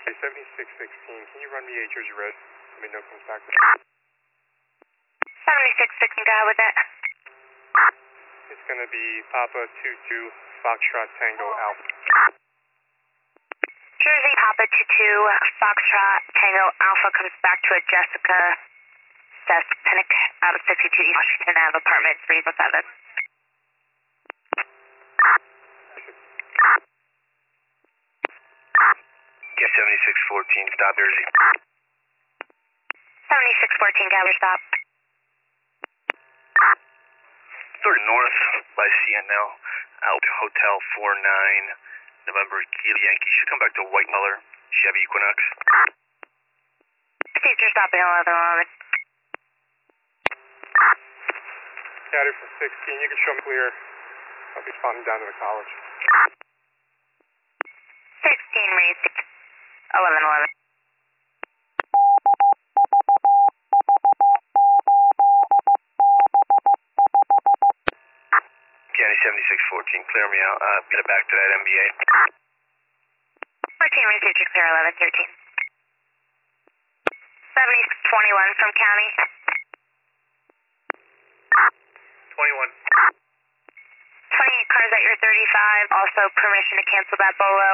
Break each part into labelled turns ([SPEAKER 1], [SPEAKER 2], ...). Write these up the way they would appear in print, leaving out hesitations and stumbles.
[SPEAKER 1] Okay, 7616, can you run me 8 Jersey Red? Let me know if it comes back.
[SPEAKER 2] 7616, go ahead with that.
[SPEAKER 1] It's going to be Papa 22 Foxtrot Tango Alpha.
[SPEAKER 2] Jersey Papa 22 Foxtrot Tango Alpha comes back to a Jessica Seth Pinnock out of 62 East Washington Ave, apartment 307.
[SPEAKER 3] Yeah, 7614, stop Jersey.
[SPEAKER 2] 7614, go ahead, stop.
[SPEAKER 3] Sort of north by CNL, out Hotel 49, November Kilo Yankee. Should come back to White Muller, Chevy Equinox.
[SPEAKER 2] Future stopping 1111.
[SPEAKER 1] Caddy from 16, you can show me clear. I'll be spotting down to the college.
[SPEAKER 2] 16 reads 1111.
[SPEAKER 3] County 7614, clear me out. Get it back to that MBA.
[SPEAKER 2] 14 reads future clear 1113. 7621 from county.
[SPEAKER 3] 21.
[SPEAKER 2] 28 cars at your 35. Also permission to cancel that BOLO.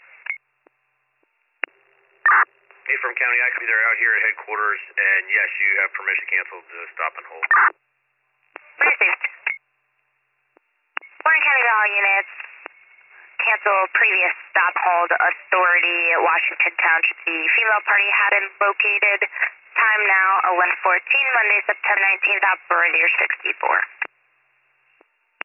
[SPEAKER 3] Hey, from county, actually, they're out here at headquarters, and yes, you have permission to cancel the stop and hold.
[SPEAKER 2] Received. Warren County to all units. Cancel previous stop hold authority at Washington Township. The female party had been located. Time now 11:14, Monday, September 19th, operator 64.